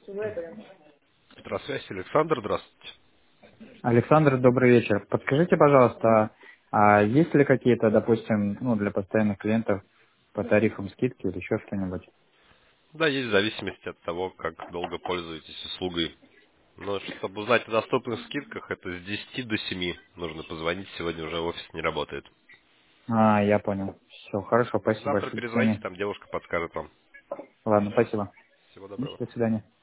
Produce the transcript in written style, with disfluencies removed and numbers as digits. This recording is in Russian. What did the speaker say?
Здравствуйте, Александр, здравствуйте. Александр, добрый вечер. Подскажите, пожалуйста, а есть ли какие-то, допустим, ну, для постоянных клиентов по тарифам скидки или еще что-нибудь? Да, есть в зависимости от того, как долго пользуетесь услугой. Но чтобы узнать о доступных скидках, это с 10 до 7 нужно позвонить, сегодня уже офис не работает. А, я понял. Все, хорошо, спасибо Завтра большое. До перезвоните, свидания. там девушка подскажет вам. Ладно, спасибо. Всего доброго. До свидания.